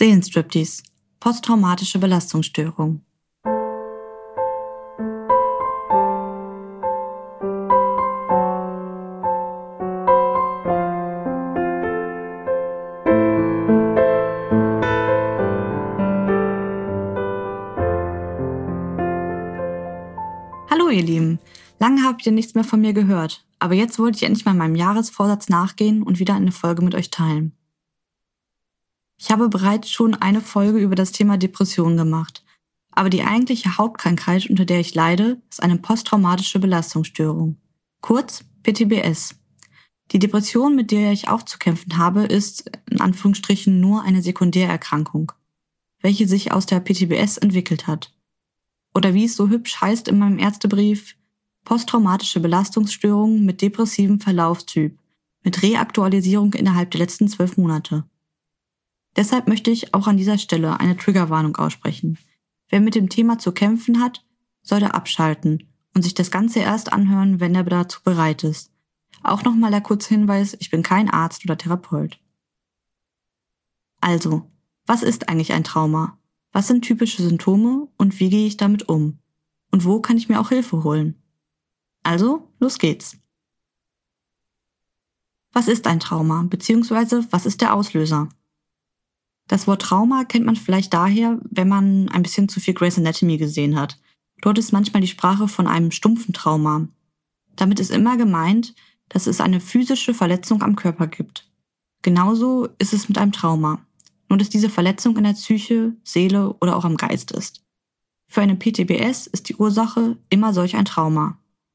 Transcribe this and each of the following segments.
Seelenstriptease, posttraumatische Belastungsstörung. Hallo ihr Lieben, lange habt ihr nichts mehr von mir gehört, aber jetzt wollte ich endlich mal meinem Jahresvorsatz nachgehen und wieder eine Folge mit euch teilen. Ich habe bereits schon eine Folge über das Thema Depression gemacht, aber die eigentliche Hauptkrankheit, unter der ich leide, ist eine posttraumatische Belastungsstörung, kurz PTBS. Die Depression, mit der ich auch zu kämpfen habe, ist in Anführungsstrichen nur eine Sekundärerkrankung, welche sich aus der PTBS entwickelt hat. Oder wie es so hübsch heißt in meinem Ärztebrief, posttraumatische Belastungsstörung mit depressivem Verlaufstyp, mit Reaktualisierung innerhalb der letzten 12 Monate. Deshalb möchte ich auch an dieser Stelle eine Triggerwarnung aussprechen. Wer mit dem Thema zu kämpfen hat, sollte abschalten und sich das Ganze erst anhören, wenn er dazu bereit ist. Auch nochmal der kurze Hinweis, ich bin kein Arzt oder Therapeut. Also, was ist eigentlich ein Trauma? Was sind typische Symptome und wie gehe ich damit um? Und wo kann ich mir auch Hilfe holen? Also, los geht's. Was ist ein Trauma, beziehungsweise was ist der Auslöser? Das Wort Trauma kennt man vielleicht daher, wenn man ein bisschen zu viel Grey's Anatomy gesehen hat. Dort ist manchmal die Sprache von einem stumpfen Trauma. Damit ist immer gemeint, dass es eine physische Verletzung am Körper gibt. Genauso ist es mit einem Trauma, nur dass diese Verletzung in der Psyche, Seele oder auch am Geist ist. Für eine PTBS ist die Ursache immer solch ein Trauma.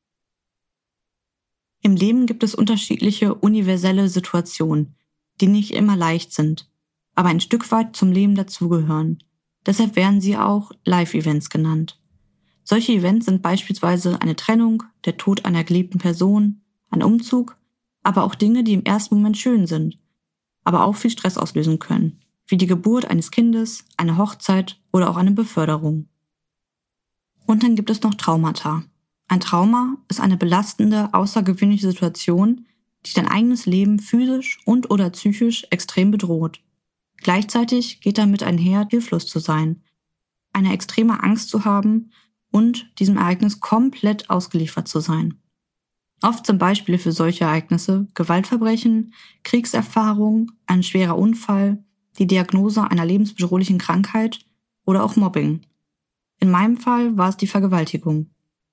Im Leben gibt es unterschiedliche universelle Situationen, die nicht immer leicht sind, aber ein Stück weit zum Leben dazugehören. Deshalb werden sie auch Life-Events genannt. Solche Events sind beispielsweise eine Trennung, der Tod einer geliebten Person, ein Umzug, aber auch Dinge, die im ersten Moment schön sind, aber auch viel Stress auslösen können, wie die Geburt eines Kindes, eine Hochzeit oder auch eine Beförderung. Und dann gibt es noch Traumata. Ein Trauma ist eine belastende, außergewöhnliche Situation, die dein eigenes Leben physisch und/oder psychisch extrem bedroht. Gleichzeitig geht damit einher, hilflos zu sein, eine extreme Angst zu haben und diesem Ereignis komplett ausgeliefert zu sein. Oft sind Beispiele für solche Ereignisse Gewaltverbrechen, Kriegserfahrung, ein schwerer Unfall, die Diagnose einer lebensbedrohlichen Krankheit oder auch Mobbing. In meinem Fall war es die Vergewaltigung.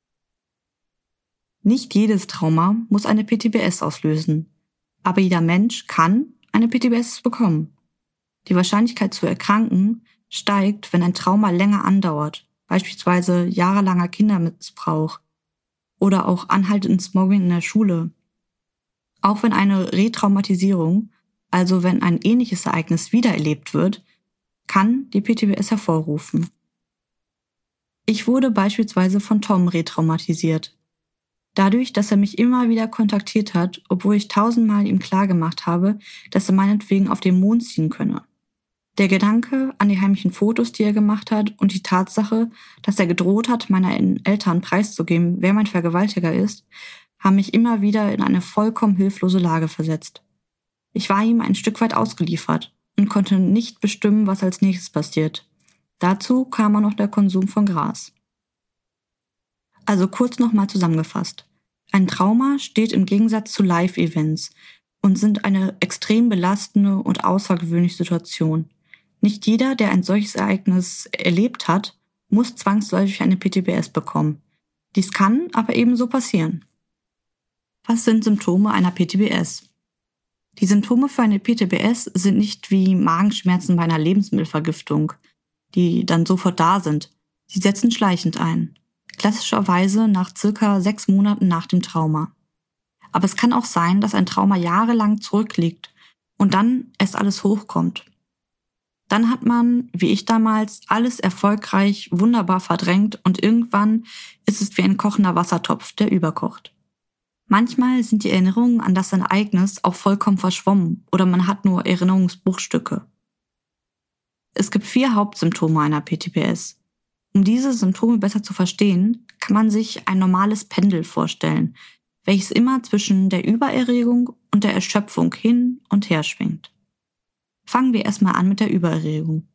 Nicht jedes Trauma muss eine PTBS auslösen, aber jeder Mensch kann eine PTBS bekommen. Die Wahrscheinlichkeit zu erkranken steigt, wenn ein Trauma länger andauert, beispielsweise jahrelanger Kindermissbrauch oder auch anhaltendes Mobbing in der Schule. Auch wenn eine Retraumatisierung, also wenn ein ähnliches Ereignis wiedererlebt wird, kann die PTBS hervorrufen. Ich wurde beispielsweise von Tom retraumatisiert. Dadurch, dass er mich immer wieder kontaktiert hat, obwohl ich 1000-mal ihm klargemacht habe, dass er meinetwegen auf den Mond ziehen könne. Der Gedanke an die heimlichen Fotos, die er gemacht hat, und die Tatsache, dass er gedroht hat, meinen Eltern preiszugeben, wer mein Vergewaltiger ist, haben mich immer wieder in eine vollkommen hilflose Lage versetzt. Ich war ihm ein Stück weit ausgeliefert und konnte nicht bestimmen, was als nächstes passiert. Dazu kam auch noch der Konsum von Gras. Also kurz nochmal zusammengefasst. Ein Trauma steht im Gegensatz zu Live-Events und sind eine extrem belastende und außergewöhnliche Situation. Nicht jeder, der ein solches Ereignis erlebt hat, muss zwangsläufig eine PTBS bekommen. Dies kann aber ebenso passieren. Was sind Symptome einer PTBS? Die Symptome für eine PTBS sind nicht wie Magenschmerzen bei einer Lebensmittelvergiftung, die dann sofort da sind. Sie setzen schleichend ein. Klassischerweise nach circa 6 Monaten nach dem Trauma. Aber es kann auch sein, dass ein Trauma jahrelang zurückliegt und dann erst alles hochkommt. Dann hat man, wie ich damals, alles erfolgreich, wunderbar verdrängt und irgendwann ist es wie ein kochender Wassertopf, der überkocht. Manchmal sind die Erinnerungen an das Ereignis auch vollkommen verschwommen oder man hat nur Erinnerungsbruchstücke. Es gibt 4 Hauptsymptome einer PTBS. Um diese Symptome besser zu verstehen, kann man sich ein normales Pendel vorstellen, welches immer zwischen der Übererregung und der Erschöpfung hin und her schwingt. Fangen wir erstmal an mit der Übererregung.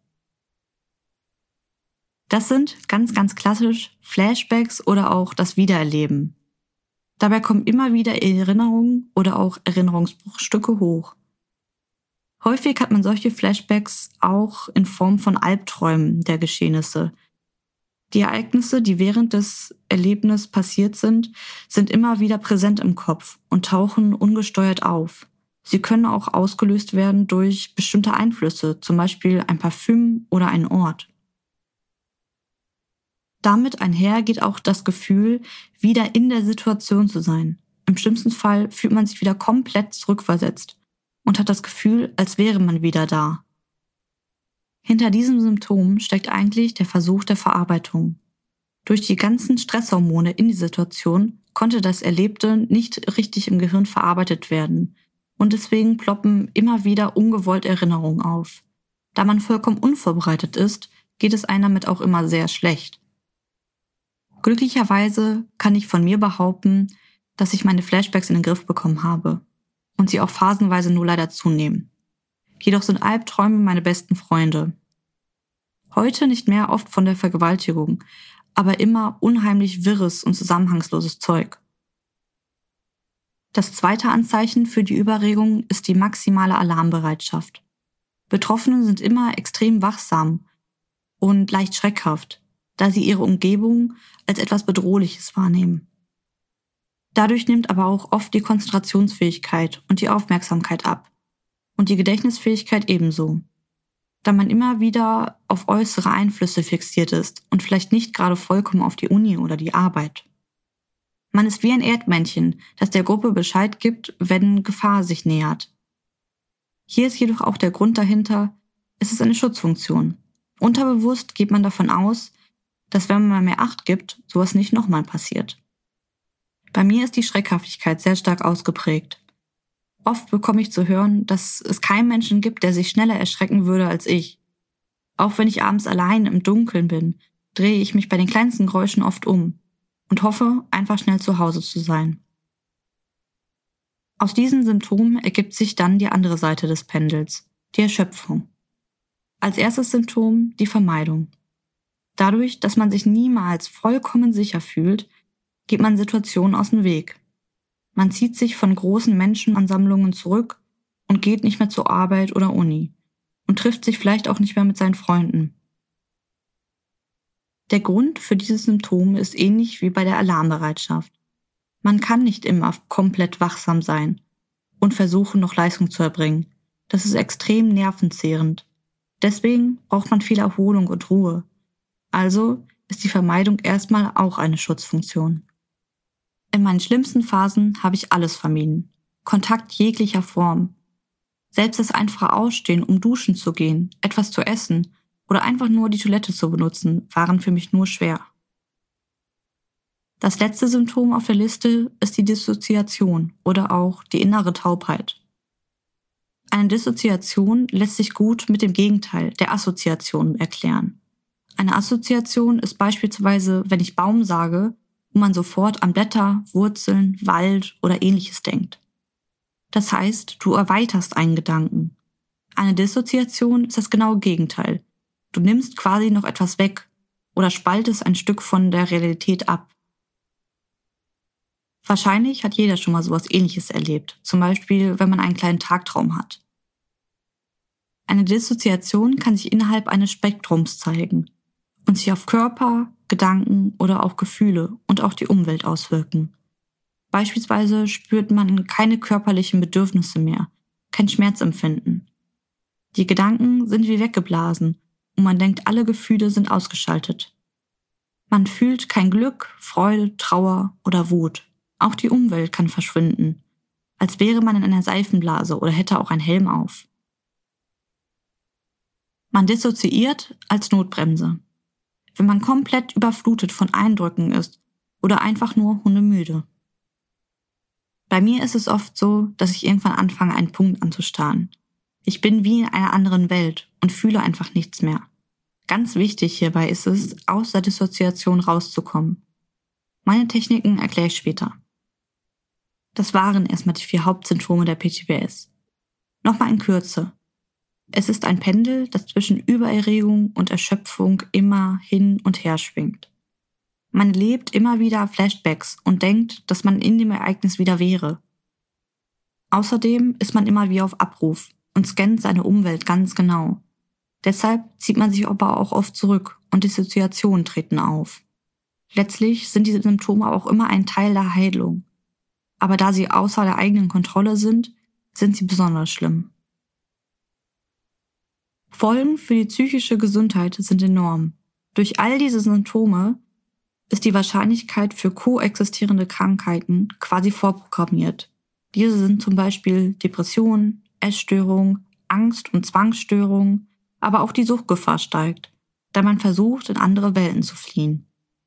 Das sind ganz, ganz klassisch Flashbacks oder auch das Wiedererleben. Dabei kommen immer wieder Erinnerungen oder auch Erinnerungsbruchstücke hoch. Häufig hat man solche Flashbacks auch in Form von Albträumen der Geschehnisse. Die Ereignisse, die während des Erlebnisses passiert sind immer wieder präsent im Kopf und tauchen ungesteuert auf. Sie können auch ausgelöst werden durch bestimmte Einflüsse, zum Beispiel ein Parfüm oder ein Ort. Damit einher geht auch das Gefühl, wieder in der Situation zu sein. Im schlimmsten Fall fühlt man sich wieder komplett zurückversetzt und hat das Gefühl, als wäre man wieder da. Hinter diesem Symptom steckt eigentlich der Versuch der Verarbeitung. Durch die ganzen Stresshormone in die Situation konnte das Erlebte nicht richtig im Gehirn verarbeitet werden und deswegen ploppen immer wieder ungewollt Erinnerungen auf. Da man vollkommen unvorbereitet ist, geht es einem damit auch immer sehr schlecht. Glücklicherweise kann ich von mir behaupten, dass ich meine Flashbacks in den Griff bekommen habe und sie auch phasenweise nur leider zunehmen. Jedoch sind Albträume meine besten Freunde. Heute nicht mehr oft von der Vergewaltigung, aber immer unheimlich wirres und zusammenhangsloses Zeug. Das zweite Anzeichen für die Überregung ist die maximale Alarmbereitschaft. Betroffene sind immer extrem wachsam und leicht schreckhaft, da sie ihre Umgebung als etwas Bedrohliches wahrnehmen. Dadurch nimmt aber auch oft die Konzentrationsfähigkeit und die Aufmerksamkeit ab und die Gedächtnisfähigkeit ebenso, da man immer wieder auf äußere Einflüsse fixiert ist und vielleicht nicht gerade vollkommen auf die Uni oder die Arbeit. Man ist wie ein Erdmännchen, das der Gruppe Bescheid gibt, wenn Gefahr sich nähert. Hier ist jedoch auch der Grund dahinter, es ist eine Schutzfunktion. Unterbewusst geht man davon aus, dass wenn man mehr Acht gibt, sowas nicht nochmal passiert. Bei mir ist die Schreckhaftigkeit sehr stark ausgeprägt. Oft bekomme ich zu hören, dass es keinen Menschen gibt, der sich schneller erschrecken würde als ich. Auch wenn ich abends allein im Dunkeln bin, drehe ich mich bei den kleinsten Geräuschen oft um und hoffe, einfach schnell zu Hause zu sein. Aus diesen Symptomen ergibt sich dann die andere Seite des Pendels, die Erschöpfung. Als erstes Symptom die Vermeidung. Dadurch, dass man sich niemals vollkommen sicher fühlt, geht man Situationen aus dem Weg. Man zieht sich von großen Menschenansammlungen zurück und geht nicht mehr zur Arbeit oder Uni und trifft sich vielleicht auch nicht mehr mit seinen Freunden. Der Grund für dieses Symptom ist ähnlich wie bei der Alarmbereitschaft. Man kann nicht immer komplett wachsam sein und versuchen, noch Leistung zu erbringen. Das ist extrem nervenzehrend. Deswegen braucht man viel Erholung und Ruhe. Also ist die Vermeidung erstmal auch eine Schutzfunktion. In meinen schlimmsten Phasen habe ich alles vermieden. Kontakt jeglicher Form. Selbst das einfache Ausstehen, um duschen zu gehen, etwas zu essen oder einfach nur die Toilette zu benutzen, waren für mich nur schwer. Das letzte Symptom auf der Liste ist die Dissoziation oder auch die innere Taubheit. Eine Dissoziation lässt sich gut mit dem Gegenteil der Assoziation erklären. Eine Assoziation ist beispielsweise, wenn ich Baum sage, wo man sofort an Blätter, Wurzeln, Wald oder Ähnliches denkt. Das heißt, du erweiterst einen Gedanken. Eine Dissoziation ist das genaue Gegenteil. Du nimmst quasi noch etwas weg oder spaltest ein Stück von der Realität ab. Wahrscheinlich hat jeder schon mal sowas Ähnliches erlebt, zum Beispiel, wenn man einen kleinen Tagtraum hat. Eine Dissoziation kann sich innerhalb eines Spektrums zeigen und sich auf Körper, Gedanken oder auch Gefühle und auch die Umwelt auswirken. Beispielsweise spürt man keine körperlichen Bedürfnisse mehr, kein Schmerzempfinden. Die Gedanken sind wie weggeblasen und man denkt, alle Gefühle sind ausgeschaltet. Man fühlt kein Glück, Freude, Trauer oder Wut. Auch die Umwelt kann verschwinden, als wäre man in einer Seifenblase oder hätte auch einen Helm auf. Man dissoziiert als Notbremse, wenn man komplett überflutet von Eindrücken ist oder einfach nur hundemüde. Bei mir ist es oft so, dass ich irgendwann anfange, einen Punkt anzustarren. Ich bin wie in einer anderen Welt und fühle einfach nichts mehr. Ganz wichtig hierbei ist es, aus der Dissoziation rauszukommen. Meine Techniken erkläre ich später. Das waren erstmal die 4 Hauptsymptome der PTBS. Nochmal in Kürze. Es ist ein Pendel, das zwischen Übererregung und Erschöpfung immer hin und her schwingt. Man lebt immer wieder Flashbacks und denkt, dass man in dem Ereignis wieder wäre. Außerdem ist man immer wie auf Abruf und scannt seine Umwelt ganz genau. Deshalb zieht man sich aber auch oft zurück und Dissoziationen treten auf. Letztlich sind diese Symptome auch immer ein Teil der Heilung. Aber da sie außer der eigenen Kontrolle sind sie besonders schlimm. Folgen für die psychische Gesundheit sind enorm. Durch all diese Symptome ist die Wahrscheinlichkeit für koexistierende Krankheiten quasi vorprogrammiert. Diese sind zum Beispiel Depressionen, Essstörungen, Angst- und Zwangsstörungen, aber auch die Suchtgefahr steigt, da man versucht, in andere Welten zu fliehen.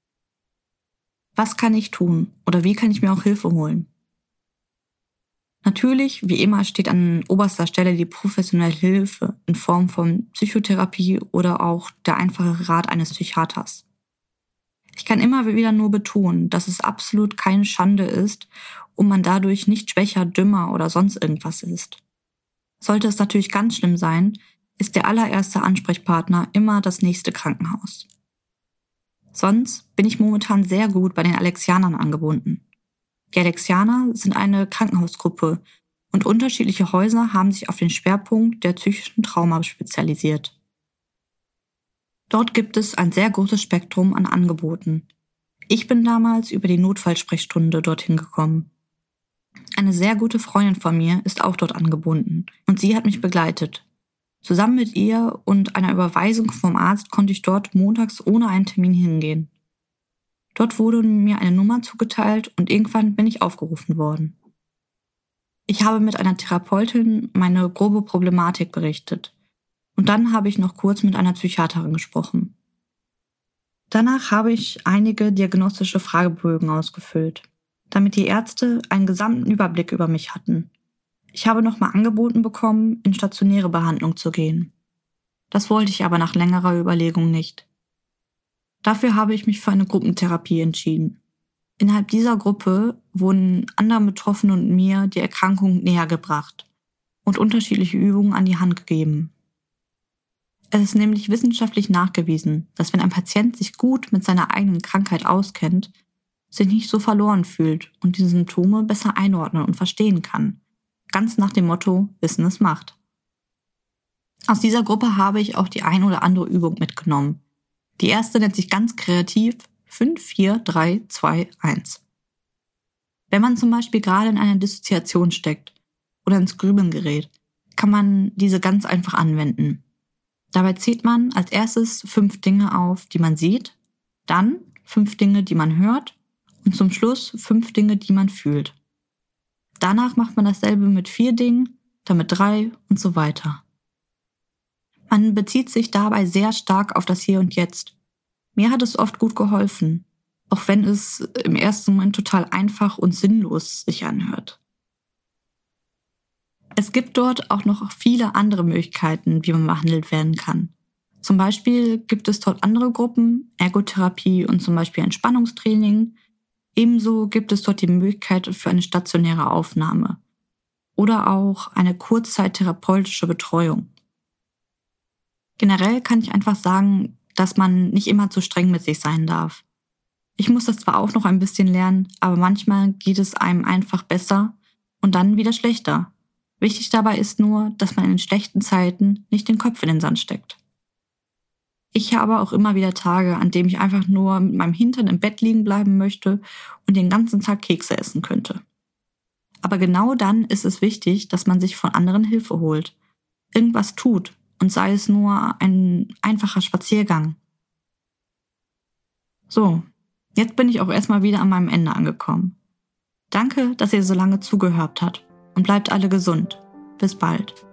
Was kann ich tun oder wie kann ich mir auch Hilfe holen? Natürlich, wie immer, steht an oberster Stelle die professionelle Hilfe in Form von Psychotherapie oder auch der einfache Rat eines Psychiaters. Ich kann immer wieder nur betonen, dass es absolut keine Schande ist und man dadurch nicht schwächer, dümmer oder sonst irgendwas ist. Sollte es natürlich ganz schlimm sein, ist der allererste Ansprechpartner immer das nächste Krankenhaus. Sonst bin ich momentan sehr gut bei den Alexianern angebunden. Die Alexianer sind eine Krankenhausgruppe und unterschiedliche Häuser haben sich auf den Schwerpunkt der psychischen Trauma spezialisiert. Dort gibt es ein sehr großes Spektrum an Angeboten. Ich bin damals über die Notfallsprechstunde dorthin gekommen. Eine sehr gute Freundin von mir ist auch dort angebunden und sie hat mich begleitet. Zusammen mit ihr und einer Überweisung vom Arzt konnte ich dort montags ohne einen Termin hingehen. Dort wurde mir eine Nummer zugeteilt und irgendwann bin ich aufgerufen worden. Ich habe mit einer Therapeutin meine grobe Problematik berichtet und dann habe ich noch kurz mit einer Psychiaterin gesprochen. Danach habe ich einige diagnostische Fragebögen ausgefüllt, damit die Ärzte einen gesamten Überblick über mich hatten. Ich habe nochmal angeboten bekommen, in stationäre Behandlung zu gehen. Das wollte ich aber nach längerer Überlegung nicht. Dafür habe ich mich für eine Gruppentherapie entschieden. Innerhalb dieser Gruppe wurden anderen Betroffenen und mir die Erkrankung näher gebracht und unterschiedliche Übungen an die Hand gegeben. Es ist nämlich wissenschaftlich nachgewiesen, dass wenn ein Patient sich gut mit seiner eigenen Krankheit auskennt, sich nicht so verloren fühlt und die Symptome besser einordnen und verstehen kann. Ganz nach dem Motto, Wissen ist Macht. Aus dieser Gruppe habe ich auch die ein oder andere Übung mitgenommen. Die erste nennt sich ganz kreativ 5, 4, 3, 2, 1. Wenn man zum Beispiel gerade in einer Dissoziation steckt oder ins Grübeln gerät, kann man diese ganz einfach anwenden. Dabei zählt man als erstes 5 Dinge auf, die man sieht, dann 5 Dinge, die man hört und zum Schluss 5 Dinge, die man fühlt. Danach macht man dasselbe mit 4 Dingen, dann mit 3 und so weiter. Man bezieht sich dabei sehr stark auf das Hier und Jetzt. Mir hat es oft gut geholfen, auch wenn es im ersten Moment total einfach und sinnlos sich anhört. Es gibt dort auch noch viele andere Möglichkeiten, wie man behandelt werden kann. Zum Beispiel gibt es dort andere Gruppen, Ergotherapie und zum Beispiel Entspannungstraining. Ebenso gibt es dort die Möglichkeit für eine stationäre Aufnahme oder auch eine kurzzeittherapeutische Betreuung. Generell kann ich einfach sagen, dass man nicht immer zu streng mit sich sein darf. Ich muss das zwar auch noch ein bisschen lernen, aber manchmal geht es einem einfach besser und dann wieder schlechter. Wichtig dabei ist nur, dass man in schlechten Zeiten nicht den Kopf in den Sand steckt. Ich habe auch immer wieder Tage, an denen ich einfach nur mit meinem Hintern im Bett liegen bleiben möchte und den ganzen Tag Kekse essen könnte. Aber genau dann ist es wichtig, dass man sich von anderen Hilfe holt, irgendwas tut und sei es nur ein einfacher Spaziergang. So, jetzt bin ich auch erstmal wieder an meinem Ende angekommen. Danke, dass ihr so lange zugehört habt und bleibt alle gesund. Bis bald.